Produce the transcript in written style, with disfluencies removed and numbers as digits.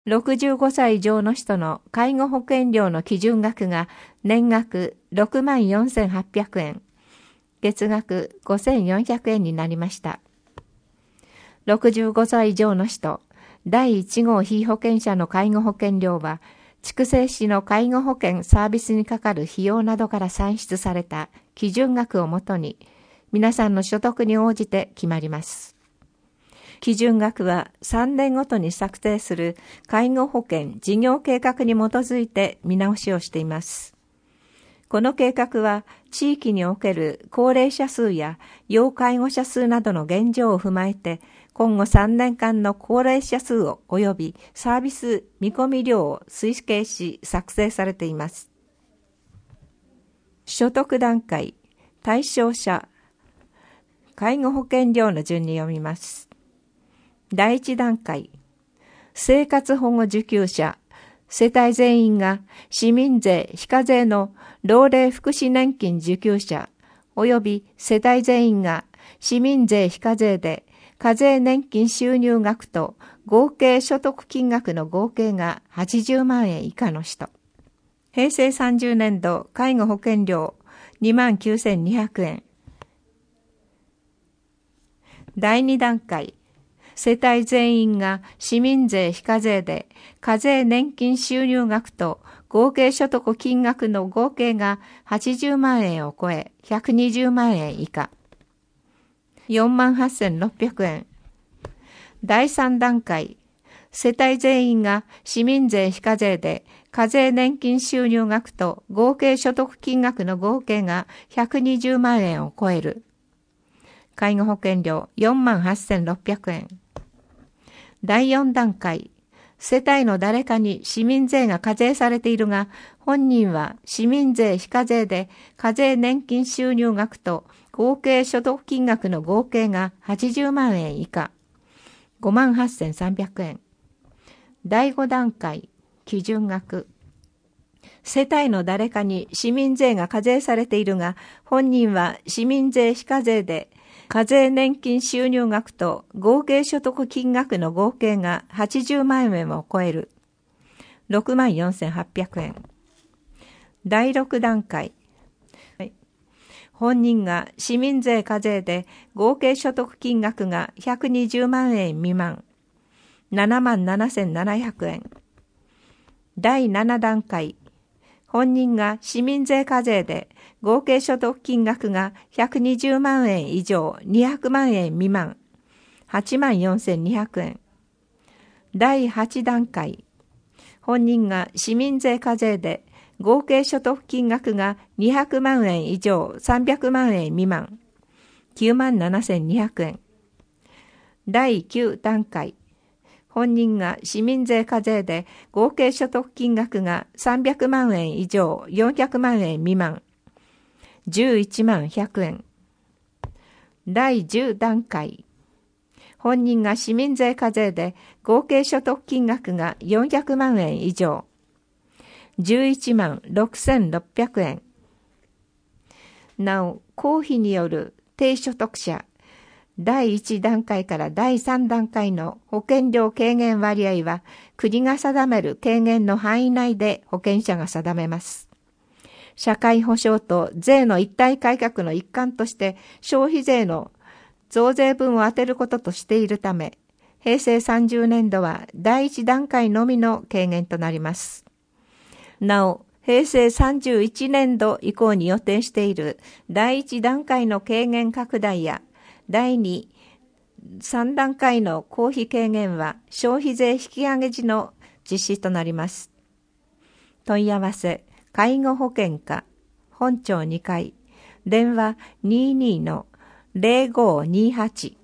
65歳以上の人の介護保険料の基準額が年額64,800円、月額5,400円になりました。65歳以上の人、第1号被保険者の介護保険料は、筑西市の介護保険サービスにかかる費用などから算出された基準額をもとに、皆さんの所得に応じて決まります。基準額は3年ごとに策定する介護保険事業計画に基づいて見直しをしています。この計画は地域における高齢者数や要介護者数などの現状を踏まえて、今後3年間の高齢者数を及びサービス見込み量を推計し作成されています。所得段階、対象者、介護保険料の順に読みます。第1段階、生活保護受給者、世帯全員が市民税非課税の老齢福祉年金受給者、及び世帯全員が市民税非課税で課税年金収入額と合計所得金額の合計が80万円以下の人。平成30年度介護保険料29,200円。第2段階、世帯全員が市民税非課税で課税年金収入額と合計所得金額の合計が80万円を超え120万円以下。48,600円。第3段階、世帯全員が市民税非課税で課税年金収入額と合計所得金額の合計が120万円を超える。介護保険料48,600円。第4段階、世帯の誰かに市民税が課税されているが、本人は市民税非課税で課税年金収入額と合計所得金額の合計が80万円以下。58,300円。第5段階、基準額。世帯の誰かに市民税が課税されているが、本人は市民税非課税で課税年金収入額と合計所得金額の合計が80万円を超える。64,800円。第6段階。本人が市民税課税で合計所得金額が120万円未満。77,700円。第7段階。本人が市民税課税で合計所得金額が120万円以上200万円未満。84,200円。第8段階。本人が市民税課税で合計所得金額が200万円以上300万円未満。97,200円。第9段階。本人が市民税課税で合計所得金額が300万円以上400万円未満。11万100円。第10段階。本人が市民税課税で合計所得金額が400万円以上。11万6,600円。なお、公費による低所得者、第1段階から第3段階の保険料軽減割合は国が定める軽減の範囲内で保険者が定めます。社会保障と税の一体改革の一環として消費税の増税分を充てることとしているため、平成30年度は第1段階のみの軽減となります。なお、平成31年度以降に予定している第1段階の軽減拡大や第2、3段階の公費軽減は消費税引き上げ時の実施となります。問い合わせ、介護保険課、本庁2階、電話 22-0528